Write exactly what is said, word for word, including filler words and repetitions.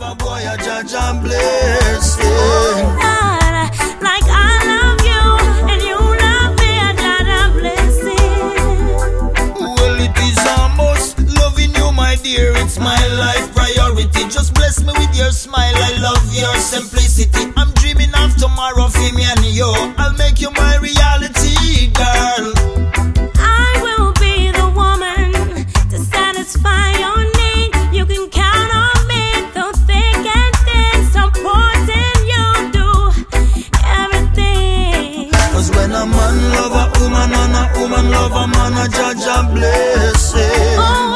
No boy, a judge and blessing. God, like I love you and you love me, a judge and blessing. Well, it is a must. Loving you, my dear, it's my life priority. Just bless me with your smile. I love your simplicity. I'm dreaming of tomorrow for me and you. I'll make you my reality, girl. I will be the woman to satisfy your need. You can count on me through thick and thin, supporting you do everything. Cause when a man love a woman and a woman love a man, a judge a blessing. Oh,